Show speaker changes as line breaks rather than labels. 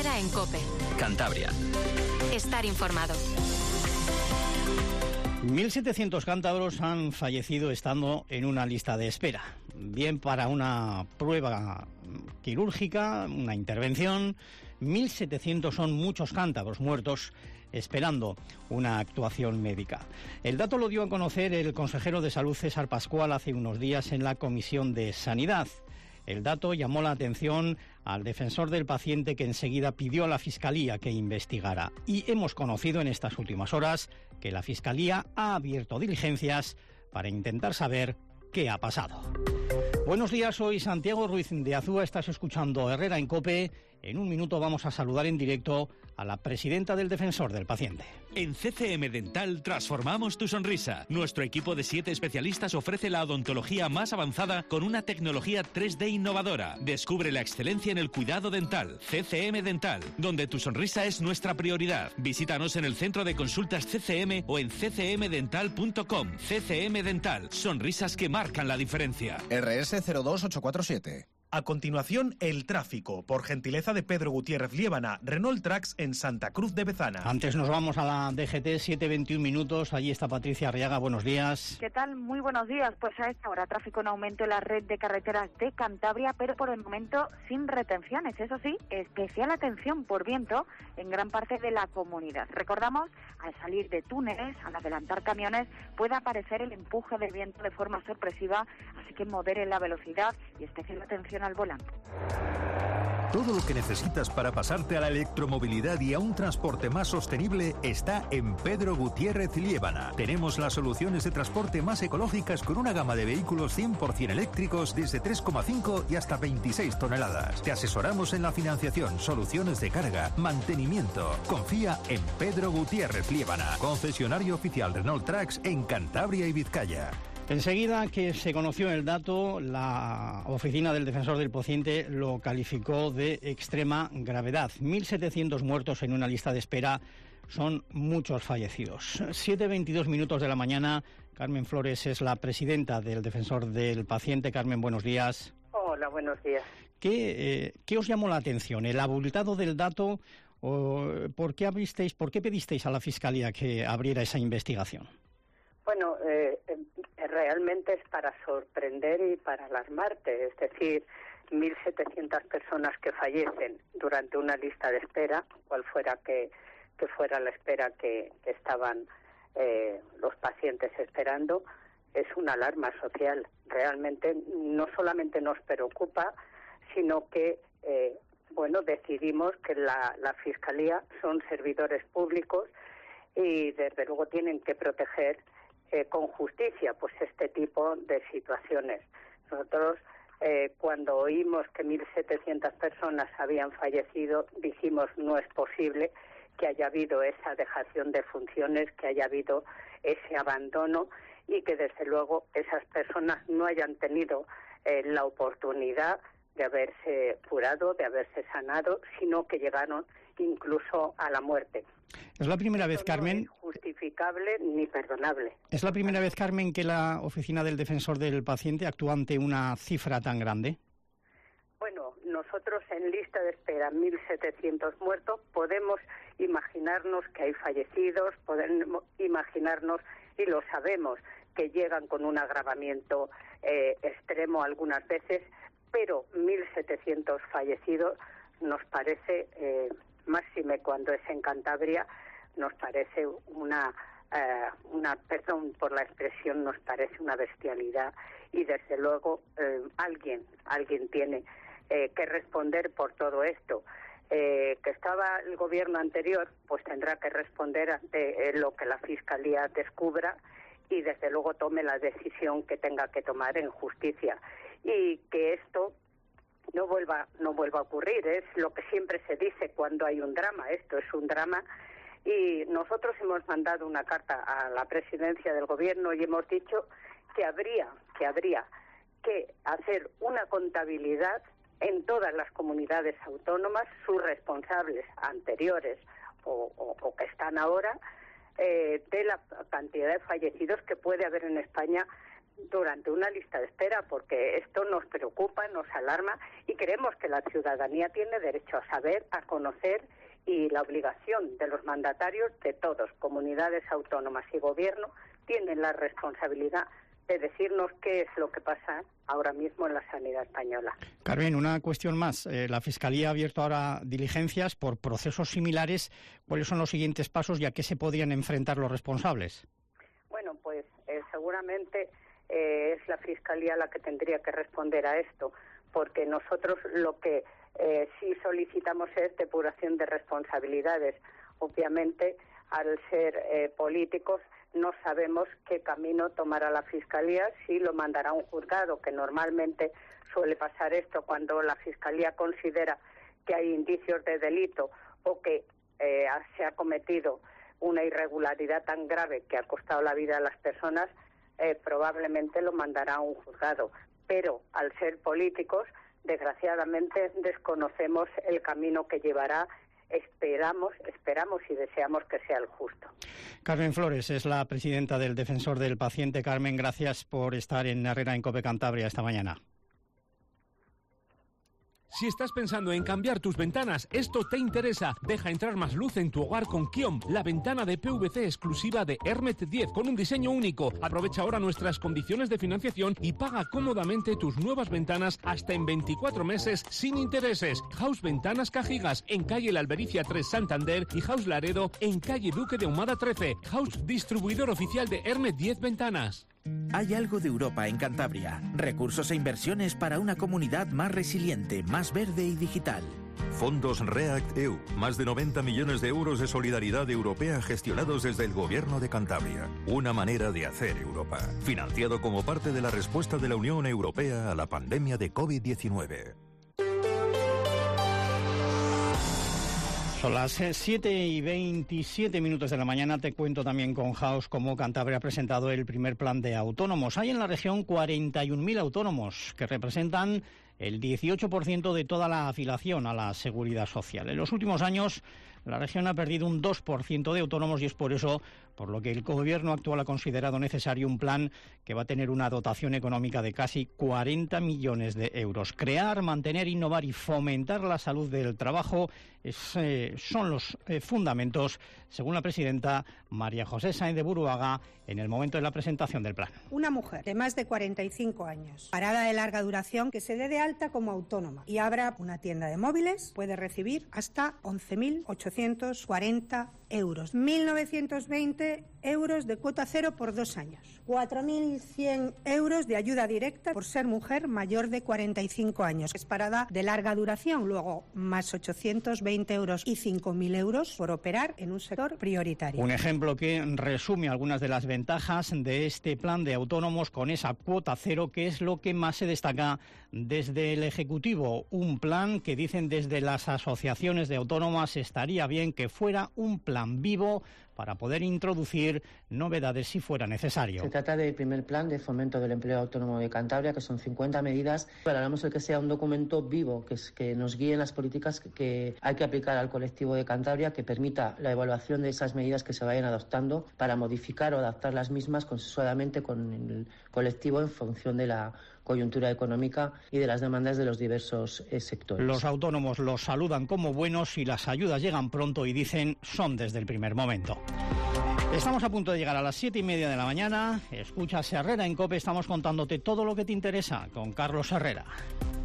Herrera en COPE.
Cantabria.
Estar informado.
1.700 cántabros han fallecido estando en una lista de espera, bien para una prueba quirúrgica, una intervención. 1.700 son muchos cántabros muertos esperando una actuación médica. El dato lo dio a conocer el consejero de Salud César Pascual hace unos días en la Comisión de Sanidad. El dato llamó la atención al defensor del paciente, que enseguida pidió a la Fiscalía que investigara. Y hemos conocido en estas últimas horas que la Fiscalía ha abierto diligencias para intentar saber qué ha pasado. Buenos días, soy Santiago Ruiz de Azúa, estás escuchando Herrera en COPE. En un minuto vamos a saludar en directo a la presidenta del Defensor del Paciente.
En CCM Dental transformamos tu sonrisa. Nuestro equipo de 7 especialistas ofrece la odontología más avanzada con una tecnología 3D innovadora. Descubre la excelencia en el cuidado dental. CCM Dental, donde tu sonrisa es nuestra prioridad. Visítanos en el centro de consultas CCM o en ccmdental.com. CCM Dental, sonrisas que marcan la diferencia.
RS 02847.
A continuación, el tráfico, por gentileza de Pedro Gutiérrez Liébana, Renault Trax en Santa Cruz de Bezana.
Antes nos vamos a la DGT, 7:21 minutos. Allí está Patricia Arriaga, buenos días.
¿Qué tal? Muy buenos días. Pues a esta hora tráfico en aumento en la red de carreteras de Cantabria, pero por el momento sin retenciones. Eso sí, especial atención por viento en gran parte de la comunidad. Recordamos, al salir de túneles, al adelantar camiones, puede aparecer el empuje del viento de forma sorpresiva, así que modere la velocidad y especial atención al volante.
Todo lo que necesitas para pasarte a la electromovilidad y a un transporte más sostenible está en Pedro Gutiérrez Liébana. Tenemos las soluciones de transporte más ecológicas con una gama de vehículos 100% eléctricos desde 3,5 y hasta 26 toneladas. Te asesoramos en la financiación, soluciones de carga, mantenimiento. Confía en Pedro Gutiérrez Liébana, concesionario oficial Renault Trax en Cantabria y Vizcaya.
Enseguida que se conoció el dato, la Oficina del Defensor del Paciente lo calificó de extrema gravedad. 1.700 muertos en una lista de espera, son muchos fallecidos. 7:22 minutos de la mañana. Carmen Flores es la presidenta del Defensor del Paciente. Carmen, buenos días.
Hola, buenos días.
¿Qué os llamó la atención? ¿El abultado del dato? ¿O por qué pedisteis a la Fiscalía que abriera esa investigación?
Bueno, realmente es para sorprender y para alarmarte, es decir, 1.700 personas que fallecen durante una lista de espera, cual fuera que fuera la espera que estaban los pacientes esperando, es una alarma social. Realmente no solamente nos preocupa, sino que decidimos que la Fiscalía son servidores públicos y desde luego tienen que proteger con justicia pues este tipo de situaciones. Nosotros cuando oímos que 1.700 personas habían fallecido, dijimos no es posible que haya habido esa dejación de funciones, que haya habido ese abandono y que desde luego esas personas no hayan tenido la oportunidad de haberse curado, de haberse sanado, sino que llegaron incluso a la muerte.
Es la primera vez, Carmen.
No es justificable ni perdonable.
¿Es la primera vez, Carmen, que la Oficina del Defensor del Paciente actúa ante una cifra tan grande?
Bueno, nosotros en lista de espera 1.700 muertos, podemos imaginarnos que hay fallecidos, podemos imaginarnos, y lo sabemos, que llegan con un agravamiento extremo algunas veces, pero 1.700 fallecidos nos parece, máxime cuando es en Cantabria, nos parece una perdón por la expresión, nos parece una bestialidad y desde luego alguien tiene que responder por todo esto. Que estaba el gobierno anterior, pues tendrá que responder ante lo que la Fiscalía descubra y desde luego tome la decisión que tenga que tomar en justicia. Y que esto no vuelva a ocurrir. Es lo que siempre se dice cuando hay un drama. Esto es un drama y nosotros hemos mandado una carta a la presidencia del gobierno y hemos dicho que habría que hacer una contabilidad en todas las comunidades autónomas, sus responsables anteriores o que están ahora, de la cantidad de fallecidos que puede haber en España durante una lista de espera, porque esto nos preocupa, nos alarma y creemos que la ciudadanía tiene derecho a saber, a conocer, y la obligación de los mandatarios de todos, comunidades autónomas y gobierno, tienen la responsabilidad de decirnos qué es lo que pasa ahora mismo en la sanidad española.
Carmen, una cuestión más. La Fiscalía ha abierto ahora diligencias por procesos similares. ¿Cuáles son los siguientes pasos y a qué se podrían enfrentar los responsables?
Bueno, pues seguramente es la Fiscalía la que tendría que responder a esto, porque nosotros lo que sí solicitamos es depuración de responsabilidades. Obviamente, al ser políticos, no sabemos qué camino tomará la Fiscalía, si lo mandará a un juzgado, que normalmente suele pasar esto cuando la Fiscalía considera que hay indicios de delito o que se ha cometido una irregularidad tan grave que ha costado la vida a las personas, probablemente lo mandará a un juzgado. Pero al ser políticos, desgraciadamente desconocemos el camino que llevará. Esperamos y deseamos que sea el justo.
Carmen Flores es la presidenta del Defensor del Paciente. Carmen, gracias por estar en Herrera en COPE Cantabria esta mañana.
Si estás pensando en cambiar tus ventanas, esto te interesa. Deja entrar más luz en tu hogar con Kiom, la ventana de PVC exclusiva de Hermet 10 con un diseño único. Aprovecha ahora nuestras condiciones de financiación y paga cómodamente tus nuevas ventanas hasta en 24 meses sin intereses. House Ventanas Cajigas en calle La Albericia 3 Santander y House Laredo en calle Duque de Ahumada 13. House distribuidor oficial de Hermet 10 Ventanas.
Hay algo de Europa en Cantabria. Recursos e inversiones para una comunidad más resiliente, más verde y digital.
Fondos REACT-EU. Más de 90 millones de euros de solidaridad europea gestionados desde el Gobierno de Cantabria. Una manera de hacer Europa. Financiado como parte de la respuesta de la Unión Europea a la pandemia de COVID-19.
Son las 7:27 de la mañana. Te cuento también con House cómo Cantabria ha presentado el primer plan de autónomos. Hay en la región 41.000 autónomos que representan el 18% de toda la afiliación a la Seguridad Social. En los últimos años, la región ha perdido un 2% de autónomos y es por eso por lo que el Gobierno actual ha considerado necesario un plan que va a tener una dotación económica de casi 40 millones de euros. Crear, mantener, innovar y fomentar la salud del trabajo son los fundamentos, según la presidenta María José Sáenz de Buruaga, en el momento de la presentación del plan.
Una mujer de más de 45 años, parada de larga duración, que se dé de alta como autónoma y abra una tienda de móviles, puede recibir hasta 11.840 euros. 1.920 euros de cuota cero por 2 años. 4.100 euros de ayuda directa por ser mujer mayor de 45 años. Es parada de larga duración, luego más 820 euros y 5.000 euros por operar en un sector prioritario.
Un ejemplo que resume algunas de las ventajas de este plan de autónomos con esa cuota cero, que es lo que más se destaca desde el Ejecutivo. Un plan que dicen desde las asociaciones de autónomas estaría bien que fuera un plan vivo para poder introducir novedades si fuera necesario.
Se trata del primer plan de fomento del empleo autónomo de Cantabria, que son 50 medidas. Valoramos el que sea un documento vivo, que nos guíe en las políticas que hay que aplicar al colectivo de Cantabria, que permita la evaluación de esas medidas que se vayan adoptando para modificar o adaptar las mismas consensuadamente con el colectivo en función de la coyuntura económica y de las demandas de los diversos sectores.
Los autónomos los saludan como buenos y las ayudas llegan pronto y dicen son desde el primer momento. Estamos a punto de llegar a las 7:30 de la mañana. Escuchas Herrera en COPE, estamos contándote todo lo que te interesa con Carlos Herrera.